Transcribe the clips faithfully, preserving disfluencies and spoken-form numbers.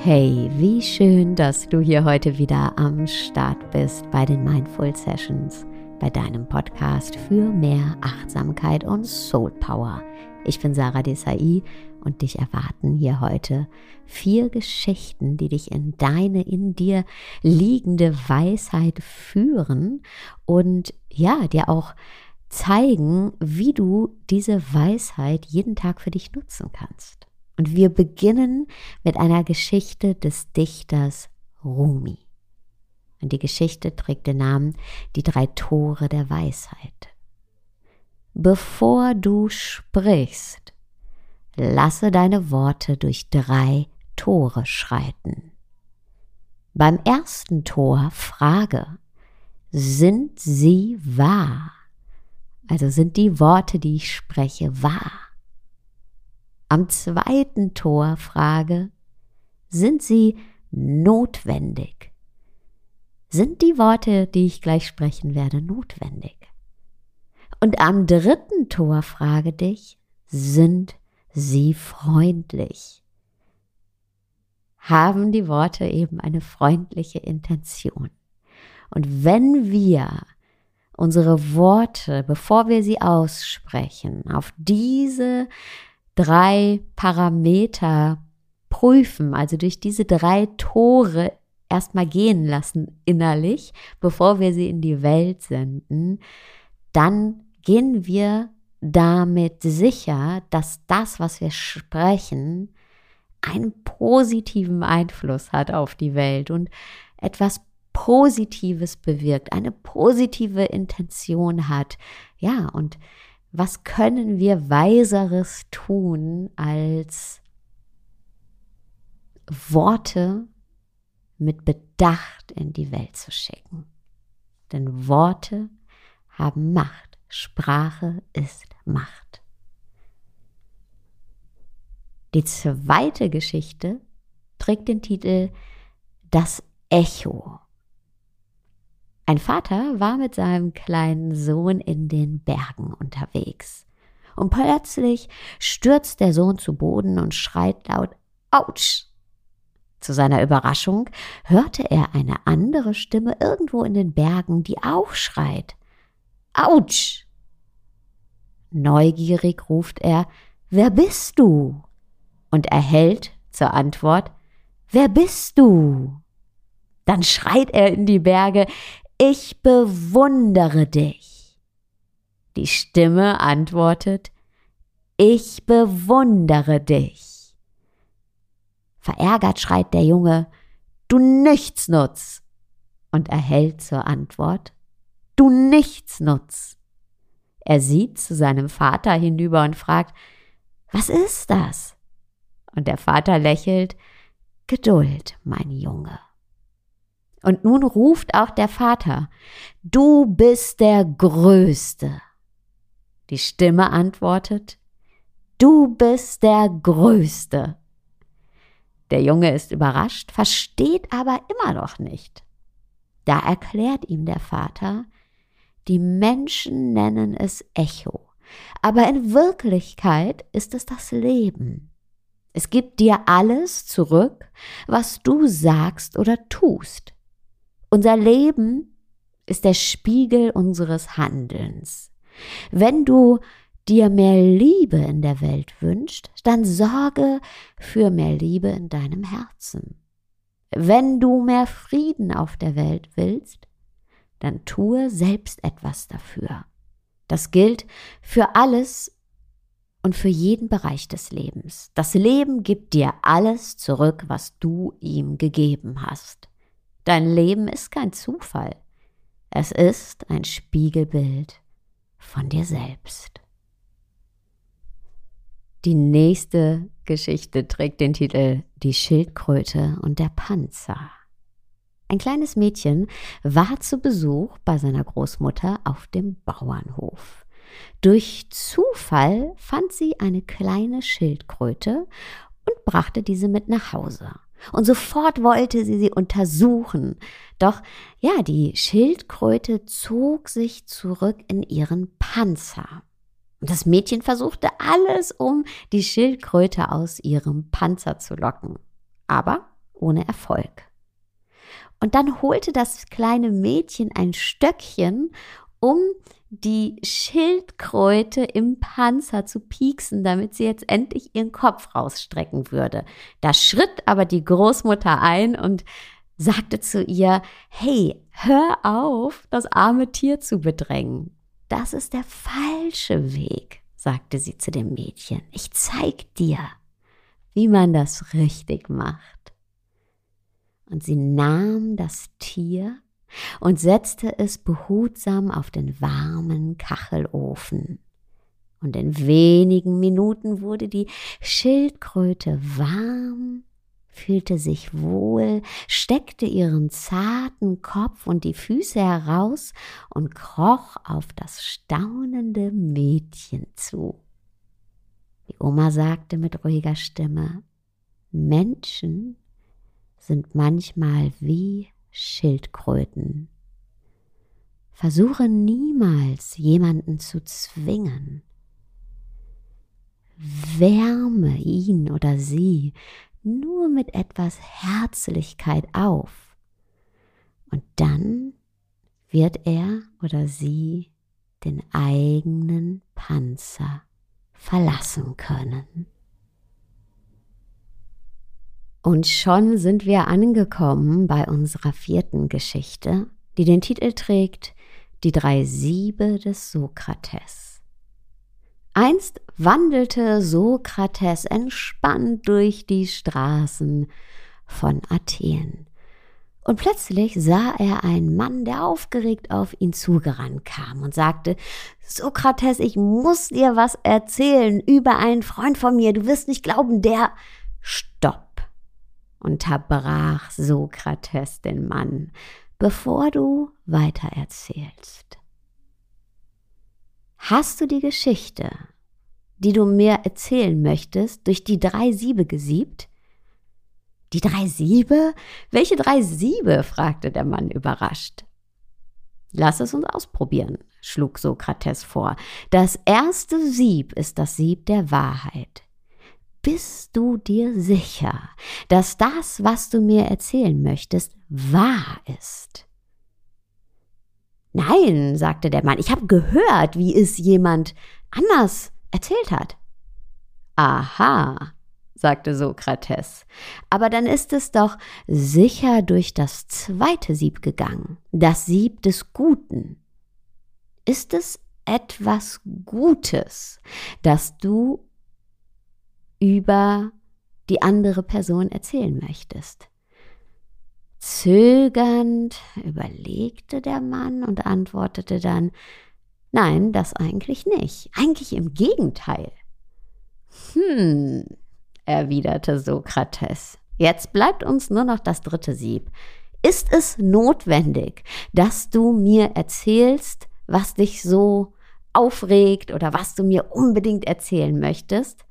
Hey, wie schön, dass du hier heute wieder am Start bist bei den Mindful Sessions, bei deinem Podcast für mehr Achtsamkeit und Soul Power. Ich bin Sarah Desai und dich erwarten hier heute vier Geschichten, die dich in deine, in dir liegende Weisheit führen und ja, dir auch zeigen, wie du diese Weisheit jeden Tag für dich nutzen kannst. Und wir beginnen mit einer Geschichte des Dichters Rumi. Und die Geschichte trägt den Namen Die drei Tore der Weisheit. Bevor du sprichst, lasse deine Worte durch drei Tore schreiten. Beim ersten Tor frage, sind sie wahr? Also sind die Worte, die ich spreche, wahr? Am zweiten Tor frage, sind sie notwendig? Sind die Worte, die ich gleich sprechen werde, notwendig? Und am dritten Tor frage dich, sind sie freundlich? Haben die Worte eben eine freundliche Intention? Und wenn wir unsere Worte, bevor wir sie aussprechen, auf diese drei Parameter prüfen, also durch diese drei Tore erstmal gehen lassen innerlich, bevor wir sie in die Welt senden, dann gehen wir damit sicher, dass das, was wir sprechen, einen positiven Einfluss hat auf die Welt und etwas Positives bewirkt, eine positive Intention hat. Ja, und was können wir Weiseres tun, als Worte mit Bedacht in die Welt zu schicken? Denn Worte haben Macht. Sprache ist Macht. Die zweite Geschichte trägt den Titel Das Echo. Ein Vater war mit seinem kleinen Sohn in den Bergen unterwegs. Und plötzlich stürzt der Sohn zu Boden und schreit laut, Autsch! Zu seiner Überraschung hörte er eine andere Stimme irgendwo in den Bergen, die auch schreit, Autsch! Neugierig ruft er, wer bist du? Und erhält zur Antwort, wer bist du? Dann schreit er in die Berge, ich bewundere dich. Die Stimme antwortet, ich bewundere dich. Verärgert schreit der Junge, du Nichtsnutz, und erhält zur Antwort, du Nichtsnutz. Er sieht zu seinem Vater hinüber und fragt, was ist das? Und der Vater lächelt, Geduld, mein Junge. Und nun ruft auch der Vater, du bist der Größte. Die Stimme antwortet, du bist der Größte. Der Junge ist überrascht, versteht aber immer noch nicht. Da erklärt ihm der Vater, die Menschen nennen es Echo, aber in Wirklichkeit ist es das Leben. Es gibt dir alles zurück, was du sagst oder tust. Unser Leben ist der Spiegel unseres Handelns. Wenn du dir mehr Liebe in der Welt wünschst, dann sorge für mehr Liebe in deinem Herzen. Wenn du mehr Frieden auf der Welt willst, dann tue selbst etwas dafür. Das gilt für alles und für jeden Bereich des Lebens. Das Leben gibt dir alles zurück, was du ihm gegeben hast. Dein Leben ist kein Zufall. Es ist ein Spiegelbild von dir selbst. Die nächste Geschichte trägt den Titel Die Schildkröte und der Panzer. Ein kleines Mädchen war zu Besuch bei seiner Großmutter auf dem Bauernhof. Durch Zufall fand sie eine kleine Schildkröte und brachte diese mit nach Hause. Und sofort wollte sie sie untersuchen. Doch ja, die Schildkröte zog sich zurück in ihren Panzer. Und das Mädchen versuchte alles, um die Schildkröte aus ihrem Panzer zu locken. Aber ohne Erfolg. Und dann holte das kleine Mädchen ein Stöckchen, um die Schildkröte im Panzer zu pieksen, damit sie jetzt endlich ihren Kopf rausstrecken würde. Da schritt aber die Großmutter ein und sagte zu ihr: Hey, hör auf, das arme Tier zu bedrängen. Das ist der falsche Weg, sagte sie zu dem Mädchen. Ich zeig dir, wie man das richtig macht. Und sie nahm das Tier und setzte es behutsam auf den warmen Kachelofen. Und in wenigen Minuten wurde die Schildkröte warm, fühlte sich wohl, steckte ihren zarten Kopf und die Füße heraus und kroch auf das staunende Mädchen zu. Die Oma sagte mit ruhiger Stimme: Menschen sind manchmal wie Schildkröten. Versuche niemals, jemanden zu zwingen. Wärme ihn oder sie nur mit etwas Herzlichkeit auf. Und dann wird er oder sie den eigenen Panzer verlassen können. Und schon sind wir angekommen bei unserer vierten Geschichte, die den Titel trägt: Die drei Siebe des Sokrates. Einst wandelte Sokrates entspannt durch die Straßen von Athen. Und plötzlich sah er einen Mann, der aufgeregt auf ihn zugerannt kam und sagte: Sokrates, ich muss dir was erzählen über einen Freund von mir. Du wirst nicht glauben, der... Stopp! Unterbrach Sokrates den Mann, bevor du weiter erzählst. Hast du die Geschichte, die du mir erzählen möchtest, durch die drei Siebe gesiebt? Die drei Siebe? Welche drei Siebe? Fragte der Mann überrascht. Lass es uns ausprobieren, schlug Sokrates vor. Das erste Sieb ist das Sieb der Wahrheit. Bist du dir sicher, dass das, was du mir erzählen möchtest, wahr ist? Nein, sagte der Mann, ich habe gehört, wie es jemand anders erzählt hat. Aha, sagte Sokrates, aber dann ist es doch sicher durch das zweite Sieb gegangen, das Sieb des Guten. Ist es etwas Gutes, das du über die andere Person erzählen möchtest? Zögernd überlegte der Mann und antwortete dann: Nein, das eigentlich nicht. Eigentlich im Gegenteil. Hm, erwiderte Sokrates. Jetzt bleibt uns nur noch das dritte Sieb. Ist es notwendig, dass du mir erzählst, was dich so aufregt oder was du mir unbedingt erzählen möchtest?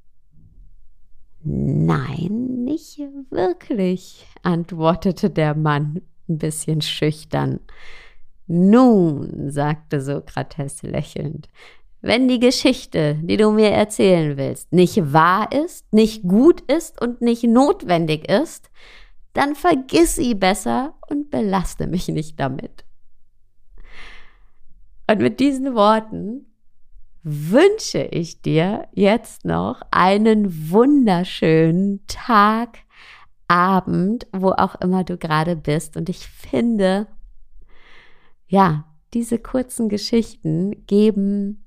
Nein, nicht wirklich, antwortete der Mann ein bisschen schüchtern. Nun, sagte Sokrates lächelnd, wenn die Geschichte, die du mir erzählen willst, nicht wahr ist, nicht gut ist und nicht notwendig ist, dann vergiss sie besser und belaste mich nicht damit. Und mit diesen Worten wünsche ich dir jetzt noch einen wunderschönen Tag, Abend, wo auch immer du gerade bist. Und ich finde, ja, diese kurzen Geschichten geben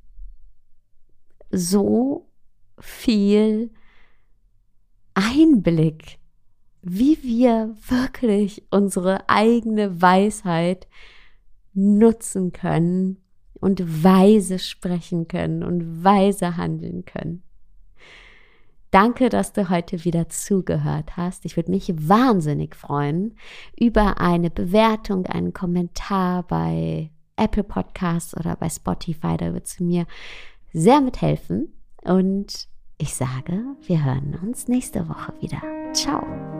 so viel Einblick, wie wir wirklich unsere eigene Weisheit nutzen können und weise sprechen können und weise handeln können. Danke, dass du heute wieder zugehört hast. Ich würde mich wahnsinnig freuen über eine Bewertung, einen Kommentar bei Apple Podcasts oder bei Spotify. Da würdest du mir sehr mithelfen. Und ich sage, wir hören uns nächste Woche wieder. Ciao.